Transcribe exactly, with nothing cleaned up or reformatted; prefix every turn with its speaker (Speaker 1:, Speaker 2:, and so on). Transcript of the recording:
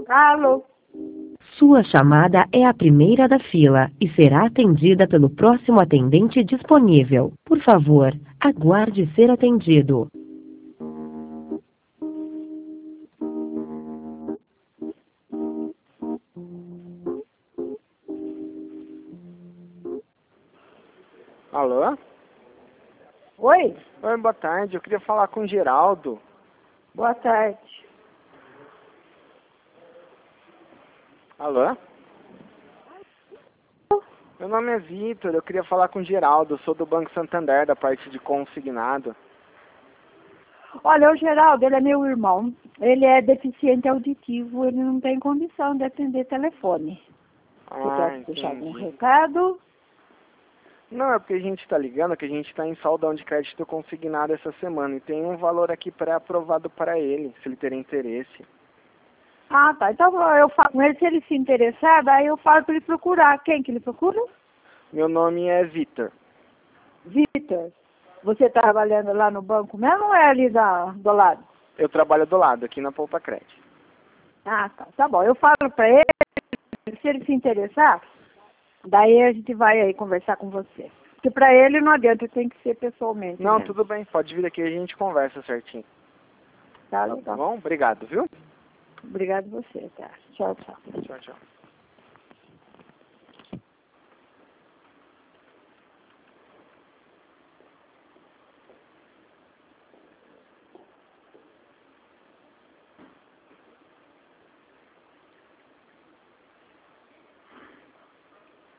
Speaker 1: Alô?
Speaker 2: Sua chamada é a primeira da fila e será atendida pelo próximo atendente disponível. Por favor, aguarde ser atendido.
Speaker 3: Alô?
Speaker 1: Oi?
Speaker 3: Oi, boa tarde. Eu queria falar com o Geraldo.
Speaker 1: Boa tarde.
Speaker 3: Alô? Meu nome é Vitor. Eu queria falar com o Geraldo. Eu sou do Banco Santander, da parte de consignado.
Speaker 1: Olha, o Geraldo, ele é meu irmão. Ele é deficiente auditivo, ele não tem condição de atender telefone. Você
Speaker 3: Ah,
Speaker 1: quer deixar algum
Speaker 3: entendi.
Speaker 1: recado?
Speaker 3: Não, é porque a gente está ligando que a gente está em saldão de crédito consignado essa semana e tem um valor aqui pré-aprovado para ele, se ele ter interesse.
Speaker 1: Ah, tá. Então eu falo com ele, se ele se interessar, daí eu falo para ele procurar. Quem que ele procura?
Speaker 3: Meu nome é Vitor.
Speaker 1: Vitor. Você tá trabalhando lá no banco mesmo ou é ali da, do lado?
Speaker 3: Eu trabalho do lado, aqui na Poupa Crédito.
Speaker 1: Ah, tá. Tá bom. Eu falo para ele, se ele se interessar, daí a gente vai aí conversar com você. Porque para ele não adianta, tem que ser pessoalmente.
Speaker 3: Não,
Speaker 1: mesmo.
Speaker 3: tudo bem. Pode vir aqui e a gente conversa certinho.
Speaker 1: Tá
Speaker 3: Tá
Speaker 1: legal.
Speaker 3: bom? Obrigado, viu?
Speaker 1: Obrigado a você, tá? Tchau, tchau.
Speaker 3: Tchau, tchau.